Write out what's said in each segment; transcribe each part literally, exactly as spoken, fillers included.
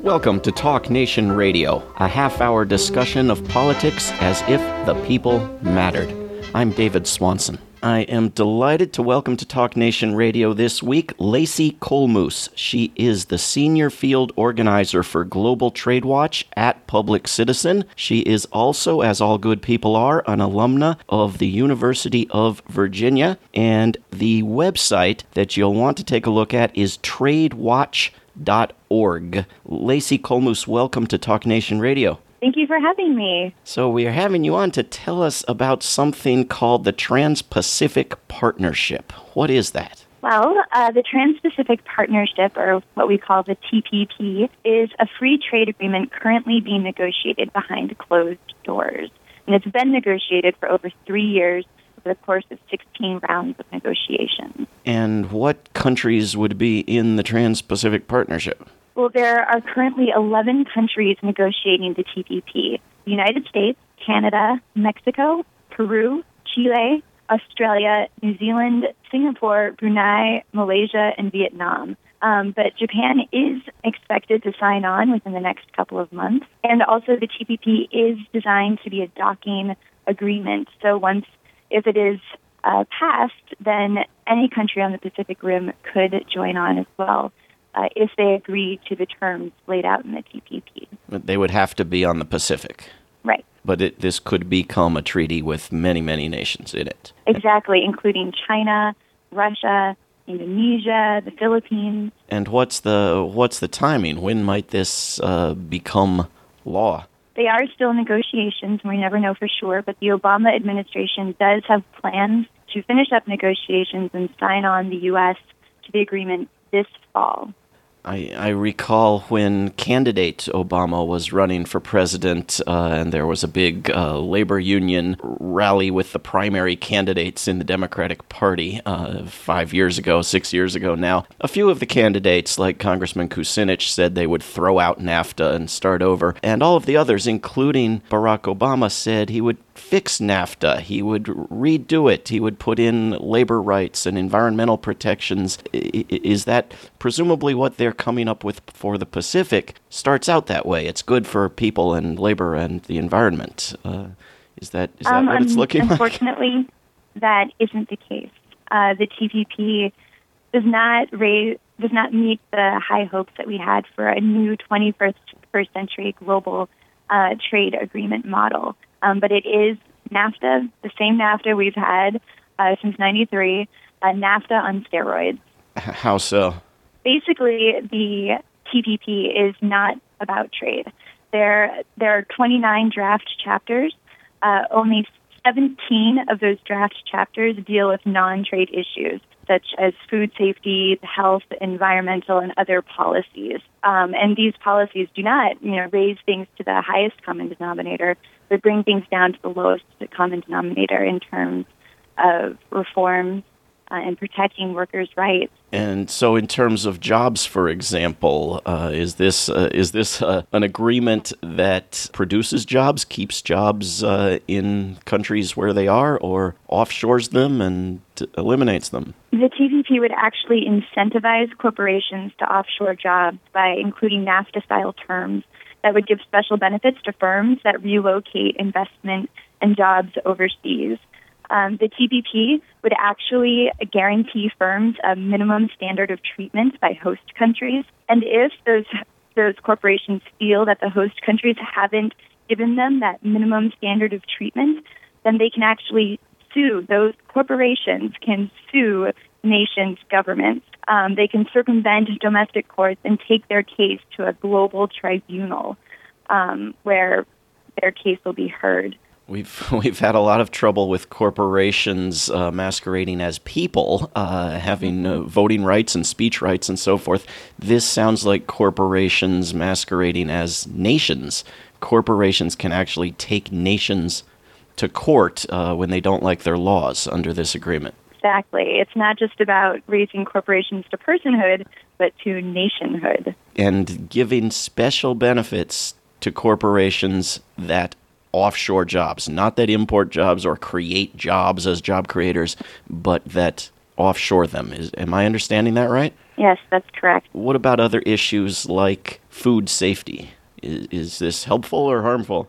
Welcome to Talk Nation Radio, a half-hour discussion of politics as if the people mattered. I'm David Swanson. I am delighted to welcome to Talk Nation Radio this week Lacey Kolmus. She is the Senior Field Organizer for Global Trade Watch at Public Citizen. She is also, as all good people are, an alumna of the University of Virginia. And the website that you'll want to take a look at is trade watch dot org. Lacey Kolmus, welcome to Talk Nation Radio. Thank you for having me. So we are having you on to tell us about something called the Trans-Pacific Partnership. What is that? Well, uh, the Trans-Pacific Partnership, or what we call the T P P, is a free trade agreement currently being negotiated behind closed doors. And it's been negotiated for over three years over the course of sixteen rounds of negotiations. And what countries would be in the Trans-Pacific Partnership? Well, there are currently eleven countries negotiating the T P P. The United States, Canada, Mexico, Peru, Chile, Australia, New Zealand, Singapore, Brunei, Malaysia, and Vietnam. Um, but Japan is expected to sign on within the next couple of months. And also the T P P is designed to be a docking agreement. So once, if it is uh, passed, then any country on the Pacific Rim could join on as well. Uh, if they agree to the terms laid out in the T P P. But they would have to be on the Pacific. Right. But it, this could become a treaty with many, many nations in it. Exactly, including China, Russia, Indonesia, the Philippines. And what's the what's the timing? When might this uh, become law? They are still in negotiations, and we never know for sure, but the Obama administration does have plans to finish up negotiations and sign on the U S to the agreement this fall. I, I recall when candidate Obama was running for president, uh, and there was a big uh, labor union rally with the primary candidates in the Democratic Party uh, five years ago, six years ago now. A few of the candidates, like Congressman Kucinich, said they would throw out NAFTA and start over. And all of the others, including Barack Obama, said he would fix NAFTA. He would redo it. He would put in labor rights and environmental protections. Is that presumably what they're coming up with for the Pacific? Starts out that way. It's good for people and labor and the environment. Uh, is that is that um, what it's looking unfortunately, like? Unfortunately, that isn't the case. Uh, the T P P does not raise, does not meet the high hopes that we had for a new twenty-first century global uh, trade agreement model. Um, but it is NAFTA, the same NAFTA we've had uh, since ninety-three, uh, NAFTA on steroids. How so? Basically, the T P P is not about trade. There, there are twenty-nine draft chapters. Uh, only seventeen of those draft chapters deal with non-trade issues, such as food safety, health, environmental, and other policies. Um, and these policies do not, you know, raise things to the highest common denominator, but bring things down to the lowest common denominator in terms of reforms uh, and protecting workers' rights. And so, in terms of jobs, for example, uh, is this uh, is this uh, an agreement that produces jobs, keeps jobs uh, in countries where they are, or offshores them and eliminates them? The T P P would actually incentivize corporations to offshore jobs by including NAFTA-style terms that would give special benefits to firms that relocate investment and jobs overseas. Um, the T P P would actually guarantee firms a minimum standard of treatment by host countries. And if those those corporations feel that the host countries haven't given them that minimum standard of treatment, then they can actually sue. Those corporations can sue nations' governments. Um, they can circumvent domestic courts and take their case to a global tribunal um, where their case will be heard. We've we've had a lot of trouble with corporations uh, masquerading as people, uh, having uh, voting rights and speech rights and so forth. This sounds like corporations masquerading as nations. Corporations can actually take nations to court uh, when they don't like their laws under this agreement. Exactly. It's not just about raising corporations to personhood, but to nationhood. And giving special benefits to corporations that offshore jobs, not that import jobs or create jobs as job creators, but that offshore them. Is, am I understanding that right? Yes, that's correct. What about other issues like food safety. Is, is this helpful or harmful?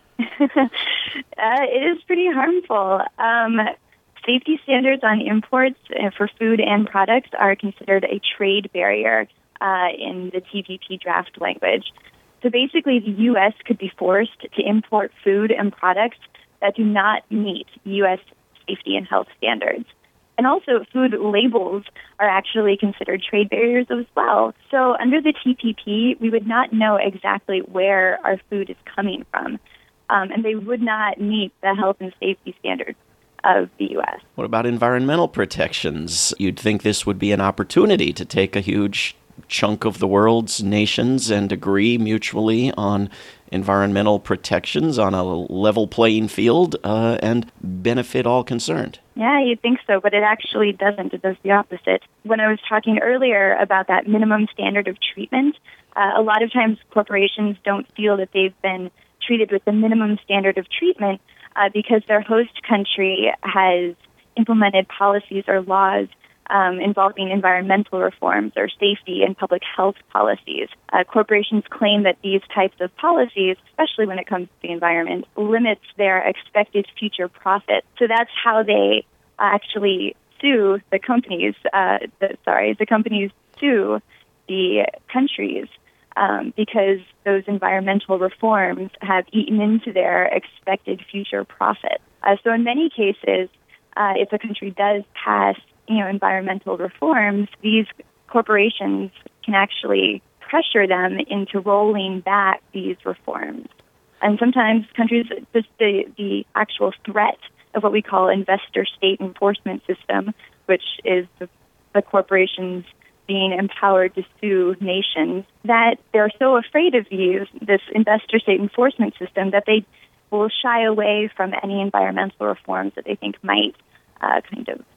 uh, it is pretty harmful. Um, safety standards on imports for food and products are considered a trade barrier uh, in the T P P draft language. So basically, the U S could be forced to import food and products that do not meet U S safety and health standards. And also, food labels are actually considered trade barriers as well. So under the T P P, we would not know exactly where our food is coming from, um, and they would not meet the health and safety standards of the U S. What about environmental protections? You'd think this would be an opportunity to take a huge chunk of the world's nations and agree mutually on environmental protections on a level playing field uh, and benefit all concerned. Yeah, you'd think so, but it actually doesn't. It does the opposite. When I was talking earlier about that minimum standard of treatment, uh, a lot of times corporations don't feel that they've been treated with the minimum standard of treatment uh, because their host country has implemented policies or laws Um, involving environmental reforms or safety and public health policies. Uh, corporations claim that these types of policies, especially when it comes to the environment, limits their expected future profit. So that's how they actually sue the companies. Uh, the, sorry, the companies sue the countries um, because those environmental reforms have eaten into their expected future profit. Uh, so in many cases, uh, if a country does pass you know, environmental reforms, these corporations can actually pressure them into rolling back these reforms. And sometimes countries, just the, the actual threat of what we call investor-state enforcement system, which is the, the corporations being empowered to sue nations, that they're so afraid of these, this investor-state enforcement system, that they will shy away from any environmental reforms that they think might uh, kind of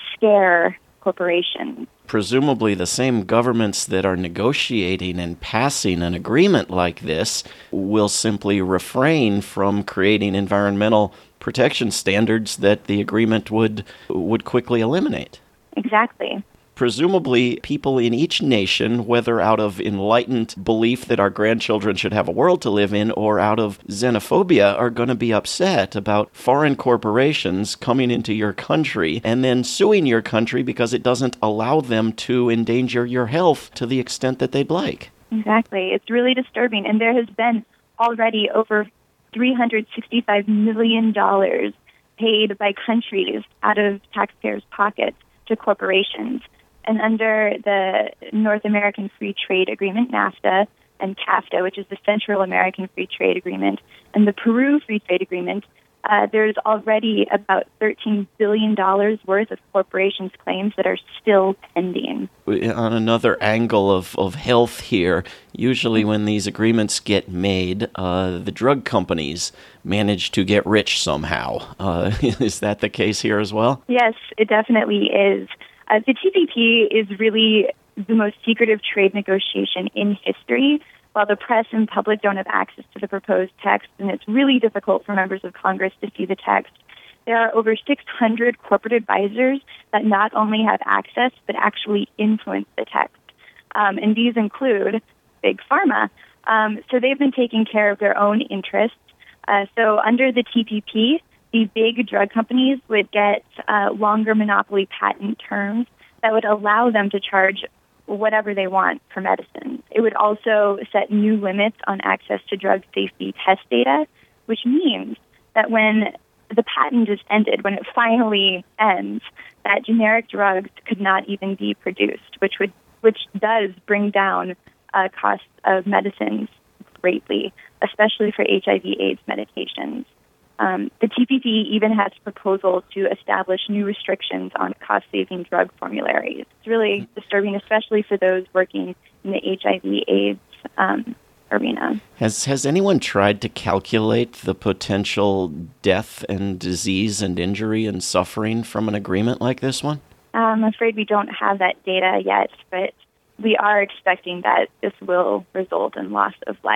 scare corporations. Presumably the same governments that are negotiating and passing an agreement like this will simply refrain from creating environmental protection standards that the agreement would would quickly eliminate. Exactly. Presumably, people in each nation, whether out of enlightened belief that our grandchildren should have a world to live in or out of xenophobia, are going to be upset about foreign corporations coming into your country and then suing your country because it doesn't allow them to endanger your health to the extent that they'd like. Exactly. It's really disturbing. And there has been already over three hundred sixty-five million dollars paid by countries out of taxpayers' pockets to corporations. And under the North American Free Trade Agreement, NAFTA, and CAFTA, which is the Central American Free Trade Agreement, and the Peru Free Trade Agreement, uh, there's already about thirteen billion dollars worth of corporations' claims that are still pending. On another angle of, of health here, usually when these agreements get made, uh, the drug companies manage to get rich somehow. Uh, is that the case here as well? Yes, it definitely is. Uh, the T P P is really the most secretive trade negotiation in history. While the press and public don't have access to the proposed text, and it's really difficult for members of Congress to see the text, there are over six hundred corporate advisors that not only have access, but actually influence the text. Um, and these include Big Pharma. Um, so they've been taking care of their own interests. Uh, so under the T P P, the big drug companies would get uh, longer monopoly patent terms that would allow them to charge whatever they want for medicines. It would also set new limits on access to drug safety test data, which means that when the patent is ended, when it finally ends, that generic drugs could not even be produced, which would which does bring down uh, costs of medicines greatly, especially for H I V/AIDS medications. Um, the T P P even has proposals to establish new restrictions on cost-saving drug formularies. It's really disturbing, especially for those working in the H I V/AIDS um, arena. Has has anyone tried to calculate the potential death and disease and injury and suffering from an agreement like this one? I'm afraid we don't have that data yet, but we are expecting that this will result in loss of life.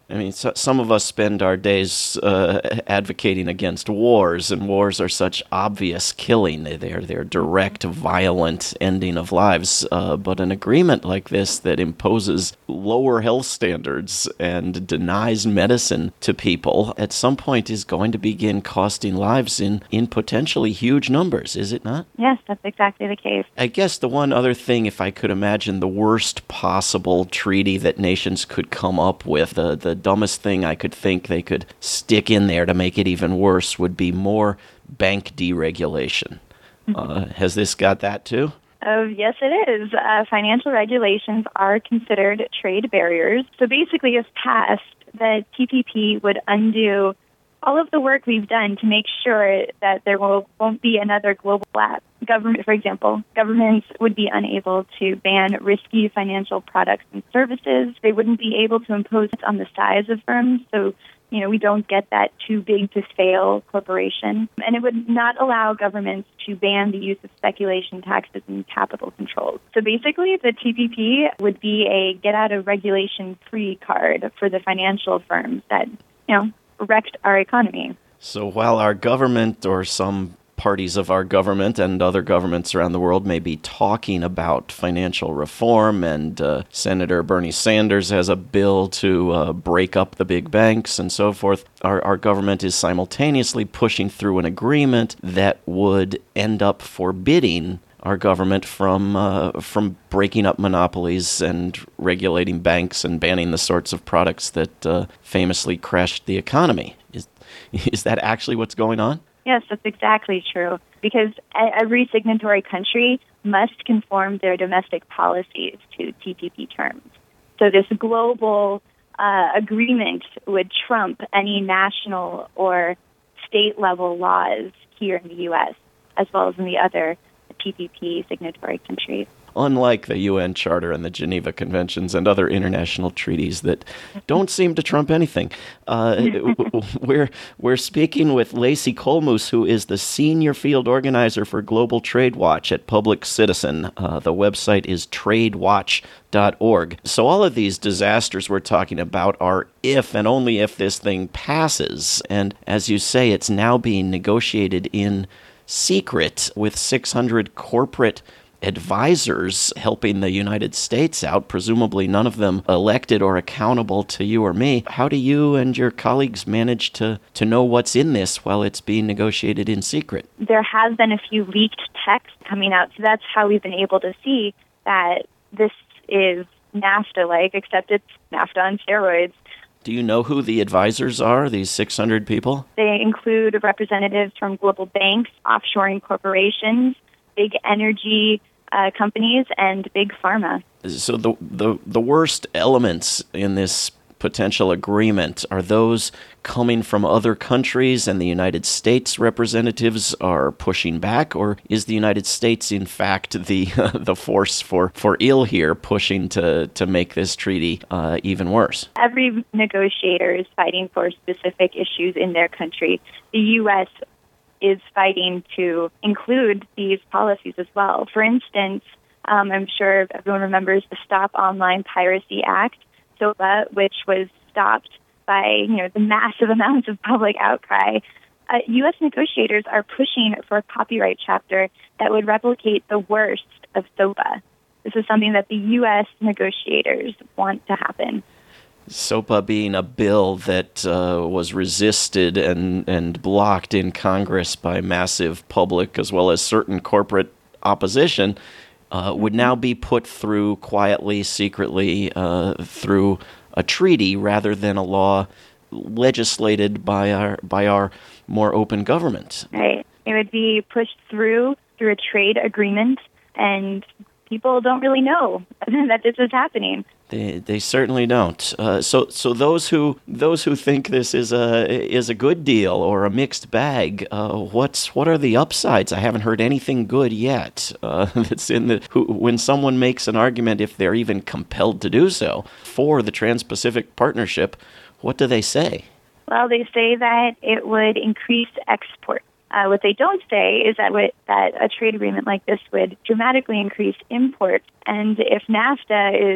I mean, so, some of us spend our days uh, advocating against wars, and wars are such obvious killing. They- They're, they're direct, violent ending of lives. Uh, but an agreement like this that imposes lower health standards and denies medicine to people at some point is going to begin costing lives in, in potentially huge numbers, is it not? Yes, that's exactly the case. I guess the one other thing, if I could imagine the worst possible treaty that nations could come up with, the, the dumbest thing I could think they could stick in there to make it even worse would be more bank deregulation. Uh, has this got that too? Oh, yes, it is. Uh, financial regulations are considered trade barriers. So basically, if passed, the T P P would undo all of the work we've done to make sure that there will, won't be another global collapse. Government, for example, governments would be unable to ban risky financial products and services. They wouldn't be able to impose it on the size of firms. So, you know, we don't get that too big to fail corporation. And it would not allow governments to ban the use of speculation taxes and capital controls. So basically, the T P P would be a get out of regulation free card for the financial firms that, you know, wrecked our economy. So while our government or some parties of our government and other governments around the world may be talking about financial reform, and uh, Senator Bernie Sanders has a bill to uh, break up the big banks and so forth, our, our government is simultaneously pushing through an agreement that would end up forbidding our government from uh, from breaking up monopolies and regulating banks and banning the sorts of products that uh, famously crashed the economy. Is is that actually what's going on? Yes, that's exactly true. Because every signatory country must conform their domestic policies to T P P terms. So this global uh, agreement would trump any national or state-level laws here in the U S, as well as in the other T P P signatory countries. Unlike the U N Charter and the Geneva Conventions and other international treaties that don't seem to trump anything. Uh, we're we're speaking with Lacey Kolmus, who is the senior field organizer for Global Trade Watch at Public Citizen. Uh, the website is trade watch dot org. So all of these disasters we're talking about are if and only if this thing passes. And as you say, it's now being negotiated in secret with six hundred corporate advisors helping the United States out, presumably none of them elected or accountable to you or me. How do you and your colleagues manage to, to know what's in this while it's being negotiated in secret? There has been a few leaked texts coming out, so that's how we've been able to see that this is NAFTA-like, except it's NAFTA on steroids. Do you know who the advisors are, these six hundred people? They include representatives from global banks, offshoring corporations, big energy uh, companies, and big pharma. So the, the the worst elements in this potential agreement, are those coming from other countries and the United States representatives are pushing back, or is the United States in fact the the force for, for ill here, pushing to, to make this treaty uh, even worse? Every negotiator is fighting for specific issues in their country. The U S is fighting to include these policies as well. For instance, um, I'm sure everyone remembers the Stop Online Piracy Act, SOPA, which was stopped by you know the massive amounts of public outcry. Uh, U S negotiators are pushing for a copyright chapter that would replicate the worst of SOPA. This is something that the U S negotiators want to happen. SOPA being a bill that uh, was resisted and, and blocked in Congress by massive public as well as certain corporate opposition, uh, would now be put through quietly, secretly, uh, through a treaty rather than a law legislated by our by our more open government. Right. It would be pushed through through a trade agreement, and people don't really know that this is happening. They they certainly don't. Uh, so so those who those who think this is a is a good deal or a mixed bag, uh, what's what are the upsides? I haven't heard anything good yet. Uh, that's in the who, when someone makes an argument, if they're even compelled to do so, for the Trans-Pacific Partnership, what do they say? Well, they say that it would increase exports. Uh, what they don't say is that what, that a trade agreement like this would dramatically increase imports. And if NAFTA is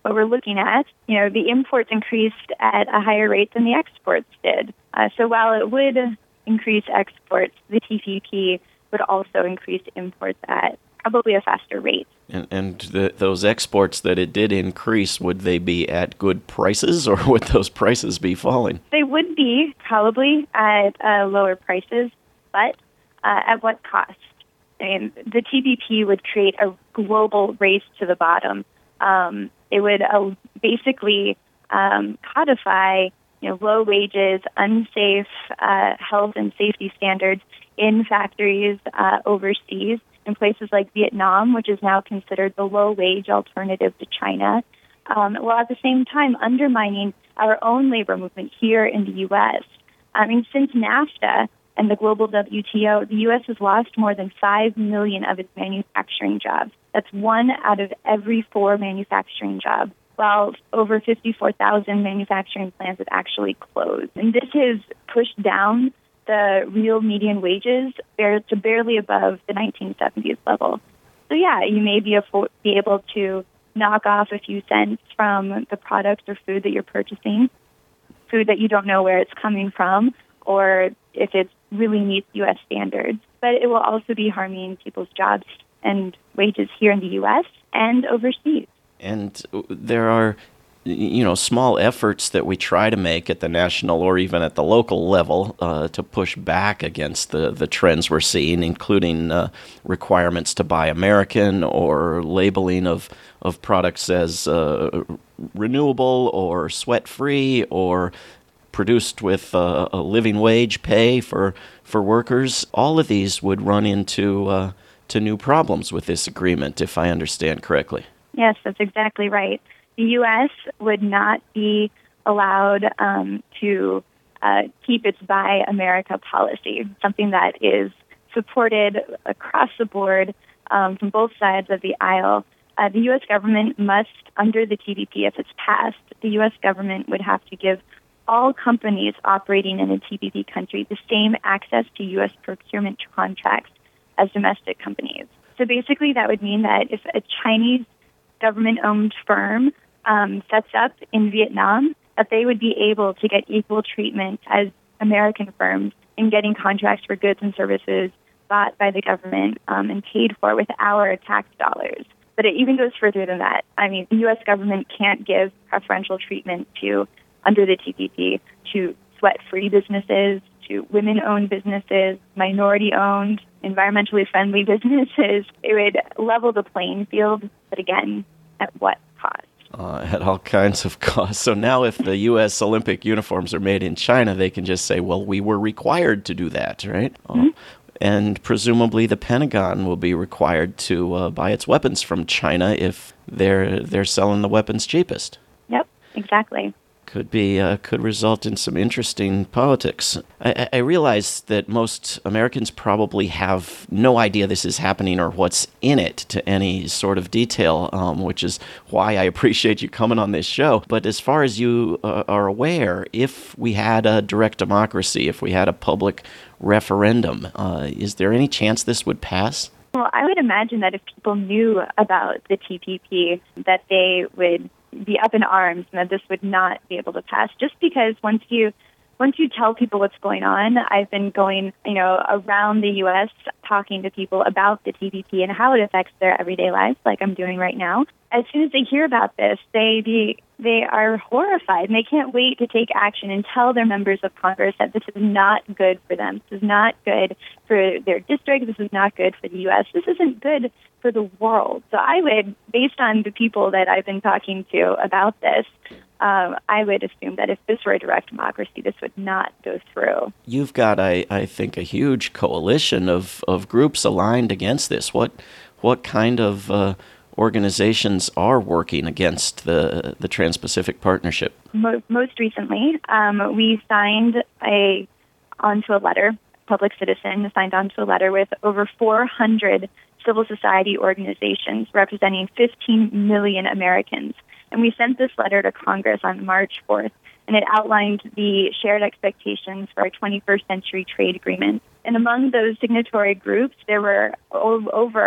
what we're looking at, you know, the imports increased at a higher rate than the exports did. Uh, so while it would increase exports, the T P P would also increase imports at probably a faster rate. And, and the, those exports that it did increase, would they be at good prices, or would those prices be falling? They would be probably at uh, lower prices, but uh, at what cost? I mean, the T P P would create a global race to the bottom. Um, it would uh, basically um, codify, you know, low wages, unsafe uh, health and safety standards in factories uh, overseas, in places like Vietnam, which is now considered the low-wage alternative to China, um, while at the same time undermining our own labor movement here in the U S. I mean, since NAFTA and the global W T O, the U S has lost more than five million of its manufacturing jobs. That's one out of every four manufacturing jobs, while over fifty-four thousand manufacturing plants have actually closed. And this has pushed down the real median wages to barely above the nineteen seventies level. So yeah, you may be, affo- be able to knock off a few cents from the product or food that you're purchasing, food that you don't know where it's coming from, or if it really meets U S standards. But it will also be harming people's jobs and wages here in the U S and overseas. And there are, you know, small efforts that we try to make at the national or even at the local level uh, to push back against the, the trends we're seeing, including uh, requirements to buy American or labeling of, of products as uh, renewable or sweat-free or produced with uh, a living wage pay for, for workers. All of these would run into uh, to new problems with this agreement, if I understand correctly. Yes, that's exactly right. The U S would not be allowed um, to uh, keep its Buy America policy, something that is supported across the board um, from both sides of the aisle. Uh, the U S government must, under the T P P, if it's passed, the U S government would have to give all companies operating in a T P P country the same access to U S procurement contracts as domestic companies. So basically that would mean that if a Chinese government-owned firm um, sets up in Vietnam, that they would be able to get equal treatment as American firms in getting contracts for goods and services bought by the government um, and paid for with our tax dollars. But it even goes further than that. I mean, the U S government can't give preferential treatment to, under the T P P, to sweat-free businesses, to women-owned businesses, minority-owned, environmentally friendly businesses. It would level the playing field, but again, at what cost? Uh, at all kinds of costs. So now if the U S Olympic uniforms are made in China, they can just say, well, we were required to do that, right? Mm-hmm. Uh, and presumably the Pentagon will be required to uh, buy its weapons from China if they're they're selling the weapons cheapest. Yep, exactly. Could be uh, could result in some interesting politics. I, I realize that most Americans probably have no idea this is happening or what's in it to any sort of detail, um, which is why I appreciate you coming on this show. But as far as you uh, are aware, if we had a direct democracy, if we had a public referendum, uh, is there any chance this would pass? Well, I would imagine that if people knew about the T P P, that they would be up in arms and that this would not be able to pass, just because once you once you tell people what's going on, I've been going, you know, around the U S talking to people about the T P P and how it affects their everyday lives, like I'm doing right now. As soon as they hear about this, they be, they are horrified, and they can't wait to take action and tell their members of Congress that this is not good for them. This is not good for their district. This is not good for the U S. This isn't good for the world. So I would, based on the people that I've been talking to about this, um, I would assume that if this were a direct democracy, this would not go through. You've got, I, I think, a huge coalition of, of groups aligned against this. What what kind of uh, organizations are working against the the Trans-Pacific Partnership? Most, most recently, um, we signed a onto a letter. Public Citizen signed onto a letter with over four hundred civil society organizations representing fifteen million Americans. And we sent this letter to Congress on March fourth, and it outlined the shared expectations for our twenty-first century trade agreement. And among those signatory groups, there were over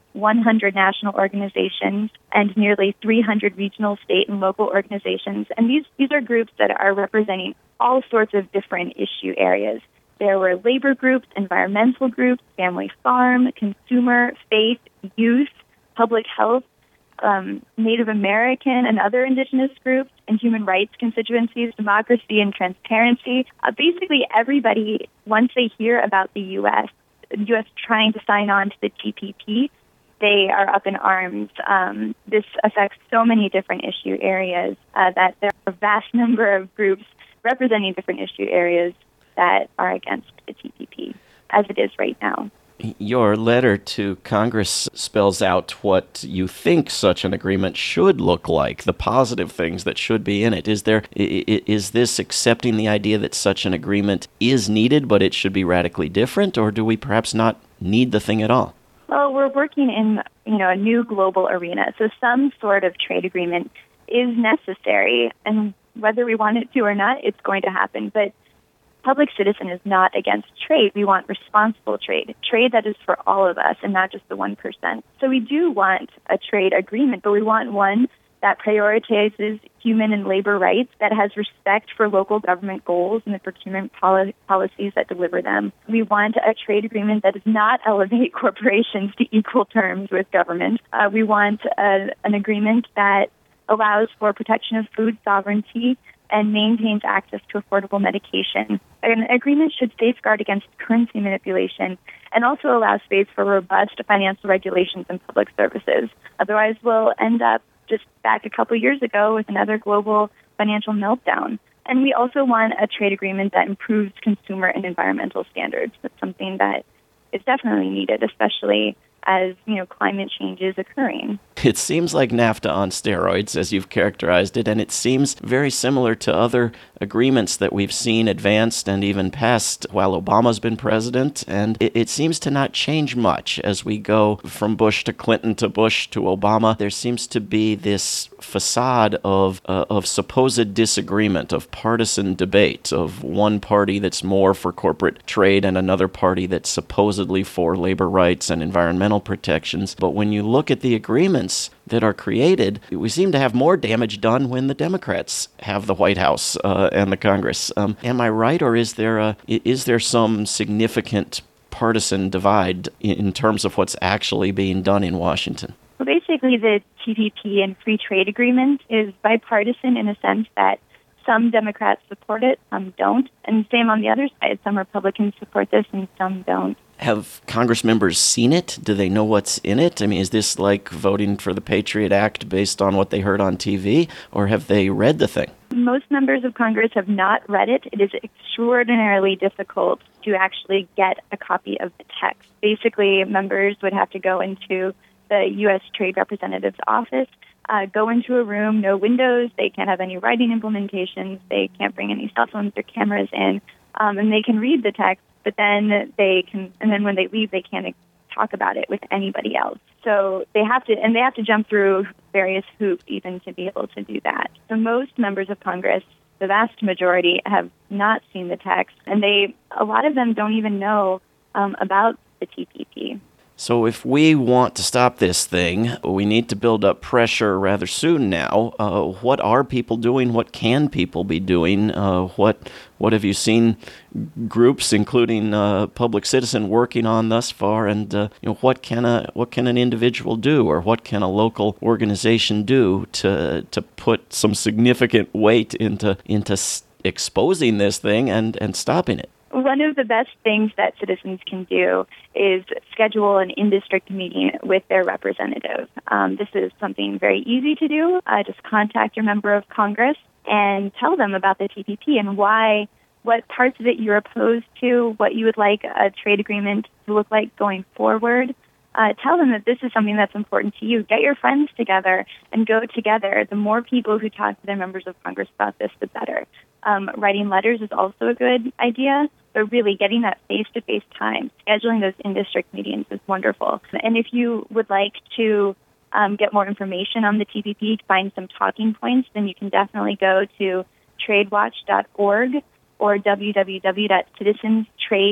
one hundred national organizations and nearly three hundred regional, state, and local organizations. And these, these are groups that are representing all sorts of different issue areas. There were labor groups, environmental groups, family farm, consumer, faith, youth, public health, um, Native American and other indigenous groups, and human rights constituencies, democracy and transparency. Uh, basically, everybody, once they hear about the U S, the U S trying to sign on to the T P P, they are up in arms. Um, this affects so many different issue areas uh, that there are a vast number of groups representing different issue areas that are against the T P P, as it is right now. Your letter to Congress spells out what you think such an agreement should look like, the positive things that should be in it. Is there, is this accepting the idea that such an agreement is needed, but it should be radically different, or do we perhaps not need the thing at all? Well, we're working in, you know, a new global arena, so some sort of trade agreement is necessary, and whether we want it to or not, it's going to happen. But Public Citizen is not against trade. We want responsible trade, trade that is for all of us and not just the one percent. So we do want a trade agreement, but we want one that prioritizes human and labor rights, that has respect for local government goals and the procurement poli- policies that deliver them. We want a trade agreement that does not elevate corporations to equal terms with government. Uh, we want a, an agreement that allows for protection of food sovereignty and maintains access to affordable medication. An agreement should safeguard against currency manipulation and also allow space for robust financial regulations and public services. Otherwise, we'll end up just back a couple years ago with another global financial meltdown. And we also want a trade agreement that improves consumer and environmental standards. That's something that is definitely needed, especially as, you know, climate change is occurring. It seems like NAFTA on steroids, as you've characterized it, and it seems very similar to other agreements that we've seen advanced and even passed while Obama's been president, and it, it seems to not change much as we go from Bush to Clinton to Bush to Obama. There seems to be this facade of uh, of supposed disagreement, of partisan debate, of one party that's more for corporate trade and another party that's supposedly for labor rights and environmental protections. But when you look at the agreements that are created, we seem to have more damage done when the Democrats have the White House uh, and the Congress. Um, am I right, or is there a, is there some significant partisan divide in terms of what's actually being done in Washington? Well, basically, the T P P and free trade agreement is bipartisan in a sense that some Democrats support it, some don't, and same on the other side. Some Republicans support this and some don't. Have Congress members seen it? Do they know what's in it? I mean, is this like voting for the Patriot Act based on what they heard on T V, or have they read the thing? Most members of Congress have not read it. It is extraordinarily difficult to actually get a copy of the text. Basically, members would have to go into the U S Trade Representative's office, uh, go into a room, no windows, they can't have any writing implementations, they can't bring any cell phones or cameras in, um, and they can read the text. But then they can, and then when they leave, they can't talk about it with anybody else. So they have to, and they have to jump through various hoops even to be able to do that. So most members of Congress, the vast majority, have not seen the text, and they, a lot of them don't even know um, about the T P P. So if we want to stop this thing, we need to build up pressure rather soon now. Uh, what are people doing? What can people be doing? Uh, what what have you seen groups, including uh, Public Citizen, working on thus far? And uh, you know, what can a what can an individual do, or what can a local organization do to to put some significant weight into into exposing this thing and, and stopping it? One of the best things that citizens can do is schedule an in-district meeting with their representative. Um, this is something very easy to do. Uh, just contact your member of Congress and tell them about the T P P and why, what parts of it you're opposed to, what you would like a trade agreement to look like going forward. Uh, tell them that this is something that's important to you. Get your friends together and go together. The more people who talk to their members of Congress about this, the better. Um, writing letters is also a good idea, but really getting that face-to-face time, scheduling those in-district meetings is wonderful. And if you would like to um, get more information on the T P P, find some talking points, then you can definitely go to trade watch dot org or w w w dot citizens trade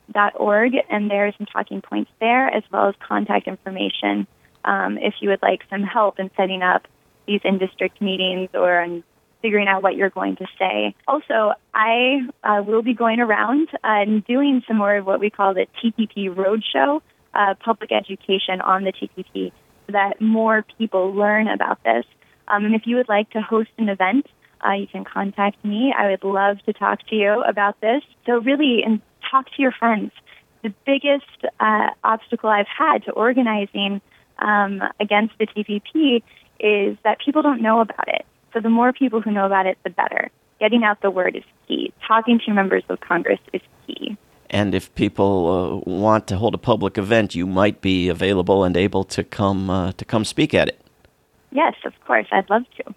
dot org, and there are some talking points there, as well as contact information um, if you would like some help in setting up these in-district meetings or in figuring out what you're going to say. Also, I uh, will be going around uh, and doing some more of what we call the T P P Roadshow, uh, public education on the T P P, so that more people learn about this. Um, and if you would like to host an event, uh, you can contact me. I would love to talk to you about this. So really, and talk to your friends. The biggest uh, obstacle I've had to organizing um, against the T P P is that people don't know about it. So the more people who know about it, the better. Getting out the word is key. Talking to members of Congress is key. And if people uh, want to hold a public event, you might be available and able to come uh, to come speak at it. Yes, of course. I'd love to.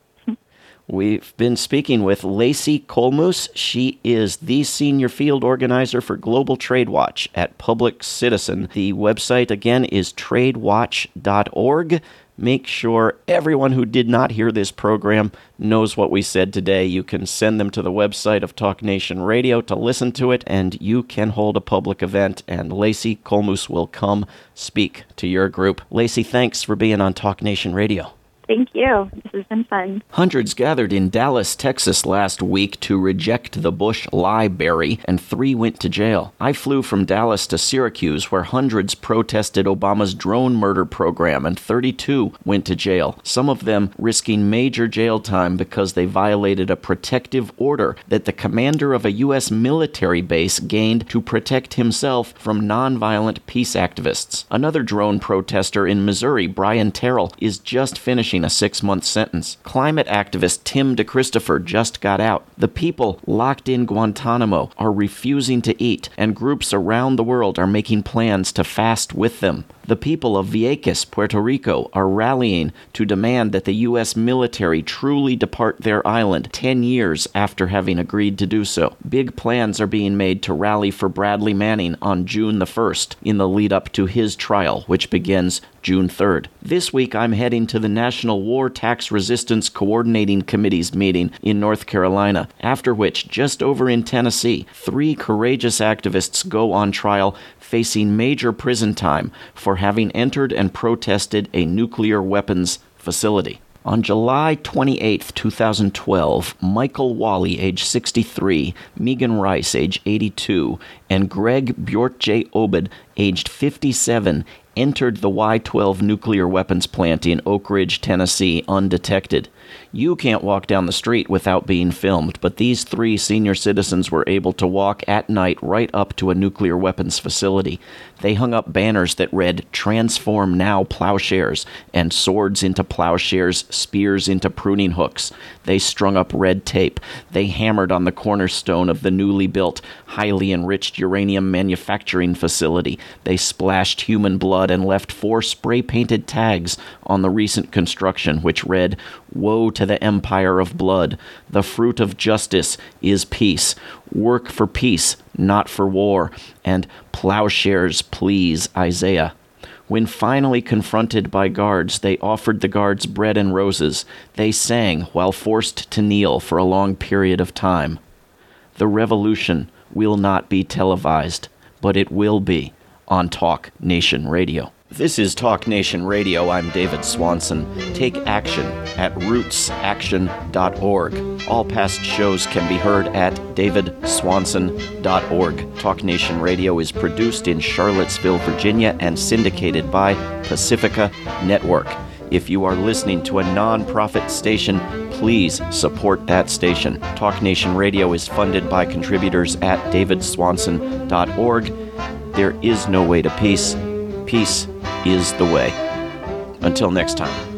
We've been speaking with Lacey Kolmus. She is the senior field organizer for Global Trade Watch at Public Citizen. The website, again, is trade watch dot org. Make sure everyone who did not hear this program knows what we said today. You can send them to the website of Talk Nation Radio to listen to it, and you can hold a public event, and Lacey Kolmus will come speak to your group. Lacey, thanks for being on Talk Nation Radio. Thank you. This has been fun. Hundreds gathered in Dallas, Texas last week to reject the Bush library, and three went to jail. I flew from Dallas to Syracuse, where hundreds protested Obama's drone murder program, and thirty-two went to jail, some of them risking major jail time because they violated a protective order that the commander of a U S military base gained to protect himself from nonviolent peace activists. Another drone protester in Missouri, Brian Terrell, is just finishing a six-month sentence. Climate activist Tim DeChristopher just got out. The people locked in Guantanamo are refusing to eat, and groups around the world are making plans to fast with them. The people of Vieques, Puerto Rico, are rallying to demand that the U S military truly depart their island ten years after having agreed to do so. Big plans are being made to rally for Bradley Manning on June the first in the lead-up to his trial, which begins June third. This week, I'm heading to the National War Tax Resistance Coordinating Committee's meeting in North Carolina, after which, just over in Tennessee, three courageous activists go on trial facing major prison time for having entered and protested a nuclear weapons facility. On July twenty-eighth, twenty twelve, Michael Wally, age sixty-three, Megan Rice, age eighty-two, and Greg Bjortje Obed, aged fifty-seven, entered the Y twelve nuclear weapons plant in Oak Ridge, Tennessee, undetected. You can't walk down the street without being filmed, but these three senior citizens were able to walk at night right up to a nuclear weapons facility. They hung up banners that read, "Transform now plowshares," and "Swords into plowshares, spears into pruning hooks." They strung up red tape. They hammered on the cornerstone of the newly built, highly enriched uranium manufacturing facility. They splashed human blood and left four spray-painted tags on the recent construction, which read, "Woe to the empire of blood. The fruit of justice is peace. Work for peace, not for war. And plowshares, please, Isaiah." When finally confronted by guards, they offered the guards bread and roses. They sang while forced to kneel for a long period of time. The revolution will not be televised, but it will be on Talk Nation Radio. This is Talk Nation Radio. I'm David Swanson. Take action at roots action dot org. All past shows can be heard at david swanson dot org. Talk Nation Radio is produced in Charlottesville, Virginia, and syndicated by Pacifica Network. If you are listening to a non-profit station, please support that station. Talk Nation Radio is funded by contributors at david swanson dot org. There is no way to peace. Peace is the way. Until next time.